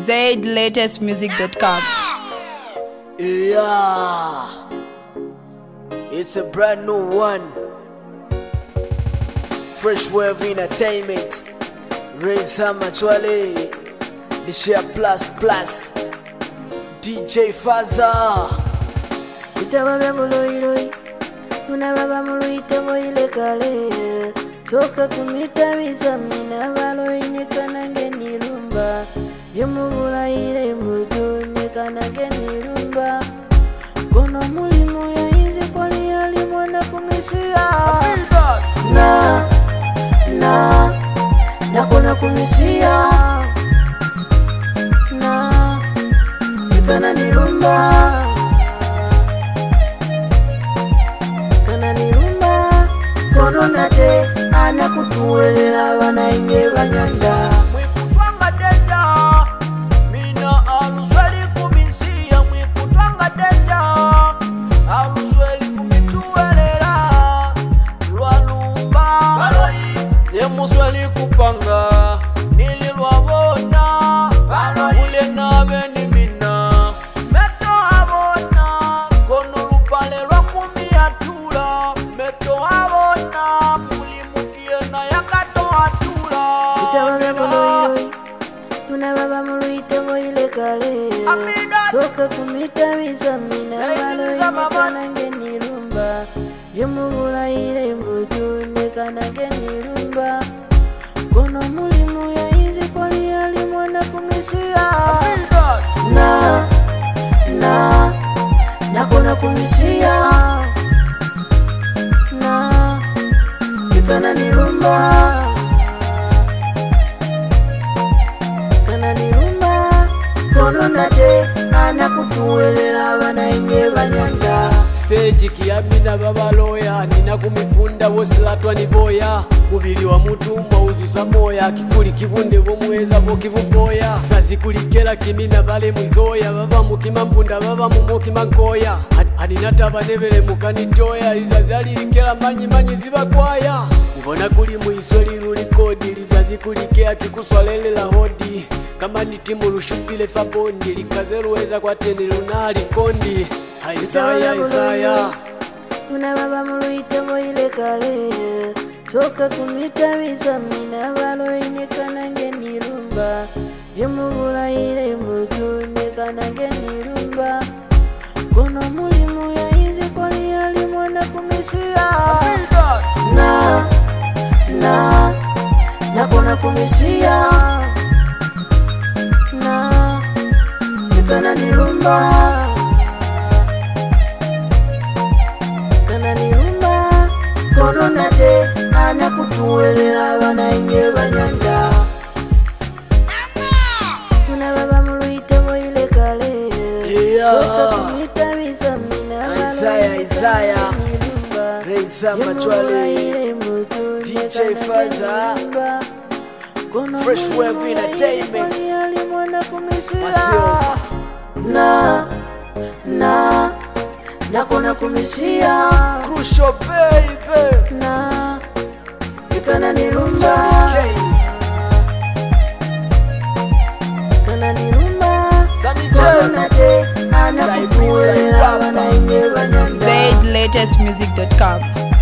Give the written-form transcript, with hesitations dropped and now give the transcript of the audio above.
ZLatestmusic.com. Yeah, it's a brand new one. Fresh Wave Entertainment. Reza Machwale, the Share Plus Plus, DJ Faza. Itababa muloi, unababa muloi tabo ile kale. Soka kumita bizamina baloi nikanange nirumba. Jemubula ile mutu nikanange nirumba. Kono mulimo ya hizi kwani alimwana kumisia. Na kona kumisia. Nikana nirumba. Koronate anakutuwelela banainge banyanda Mwikutwanga denda mina alusweli kumisia. Mwikutwanga denda alusweli kumituwelela lwalumba baloi yemusweli kupanga nililwabona ule nabe ni mina meto abona kono lupale lwa kumiatula meto abona mulimukie na yakato atula Itababa muloi unababa muloi tabo ile kale Soka kumita bizamina baloi nikanange nirumba Jemubula ile mbutu nikanange nirumba Kono mulimu ya hizi kwani alimwana kumisia Na kona kumisia Nikana nirumba Koronate anakutuwelela banainge banyanda Stage kiyabina babaloya nina kumipunda wosilatwa ni boya mubili wa mutumwa uzuza moya kikuli kibunde bomweza bokibuboya sazikulikela kimina bale mwizoya baba mukimampunda baba mumokima nkoya hadinata banebele mukanitoya lizazalikela manyi zibakwaya ubona kuli mwiswe lirulikodi lizazikulikea kikuswalelela hodi kama ni timu lushupile fabondi likaze ruweza kwa teni lunali kondi Isaya unababa muloi tabo ile kale Soka kumita bizamina baloi nikanange nirumba Jemubula ile mutu nikanange nirumba Kono mulimu ya hizi kwani alimwana kumisia Na kona kumisia Nikana nirumba Koronate anakutuwelela banainge banyanda unababa muloi tabo ile kale Soka kumita bizamina Isaiah Reza Machwale, DJ Faza, Fresh Wave Entertainment. Na kona kumisia Crucial baby Nikana nirumba Koronate anakutuwelela banainge banyanda ZLatestmusic.com.